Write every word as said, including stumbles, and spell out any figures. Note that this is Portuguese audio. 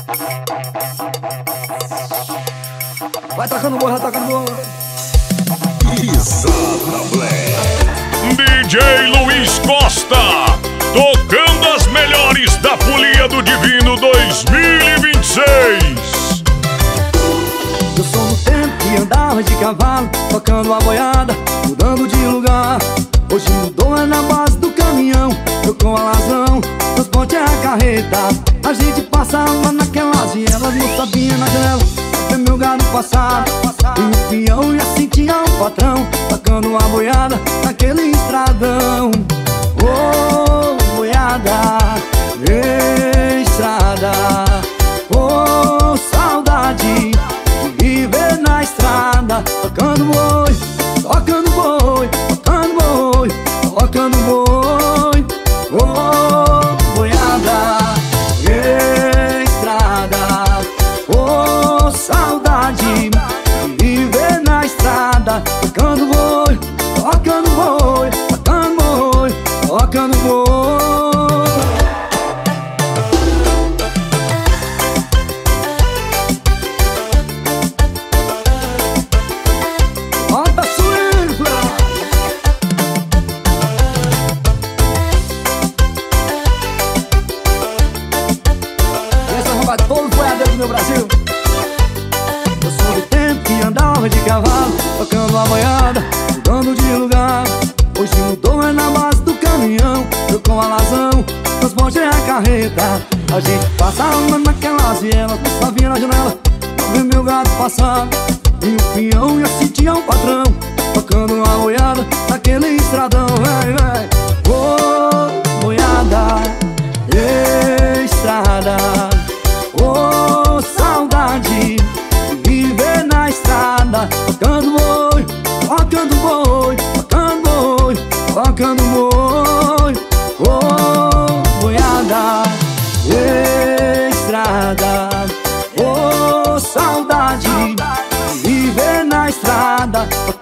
Vai tocando boi, vai tocando boi. Pisada Black. D J Luiz Costa, tocando as melhores da Folia do Divino dois mil e vinte e seis. Eu sou do tempo que andava de cavalo, tocando a boiada, mudando de lugar. Hoje mudou é na base do caminhão, eu com a lazão, transporte é a carreta. A gente passava naquelas e elas não sabiam na janela ver meu gado passar. E o peão já sentia o patrão, tocando a boiada naquele estradão. Oh, boiada, estrada. Oh, saudade de viver na estrada, tocando boi, tocando boi, tocando boi, tocando boi. Oh, boiada, estrada. Oh, saudade de viver na estrada, tocando boi, tocando boi, tocando boi, tocando boi. Bota swing, essa rouba todo o boiadeiro do meu Brasil. Eu sou do tempo que andava de cavalo, tocando a boiada, mudando de lugar. Hoje mudou é na base do caminhão, eu com a lazão, transporte é a carreta. A gente passava naquelas e elas não sabia na janela pra ver meu gato passar. E o peão já sentia o patrão, tocando uma boiada naquele estradão. Vai, vai. Oh, boiada, estrada. Oh, saudade de viver na estrada, tocando boi, tocando boi, tocando boi, tocando boi. Oh, boiada, estrada. Oh, saudade de viver na estrada,